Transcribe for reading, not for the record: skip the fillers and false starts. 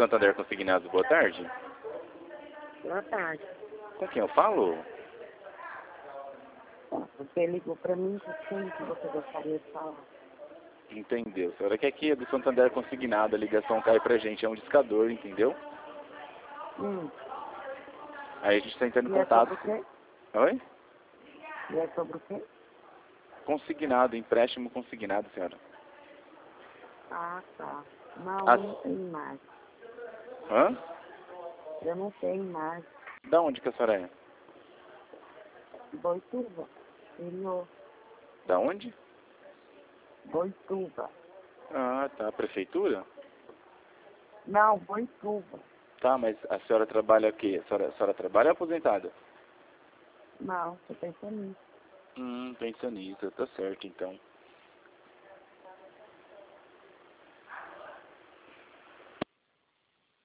Santander Consignados, boa tarde. Boa tarde. Com quem eu falo? Você ligou para mim, quem que você gostaria de falar? Entendeu. A senhora que aqui é do Santander Consignado, a ligação cai pra gente, é um discador, entendeu? Aí a gente tá entrando em E é contato. sobre o quê? Oi? E é sobre o quê? Consignado, empréstimo consignado, senhora. Ah, tá. Não, Ah, eu não tenho mais. hã? Eu não tenho mais. Da onde que a senhora é? Boituva. Interior. Da onde? Boituva. Ah, tá. Prefeitura? Não, Boituva. Tá, mas a senhora trabalha aqui? A senhora trabalha aposentada? Não, você pensa nisso. Pensionista, tá certo então.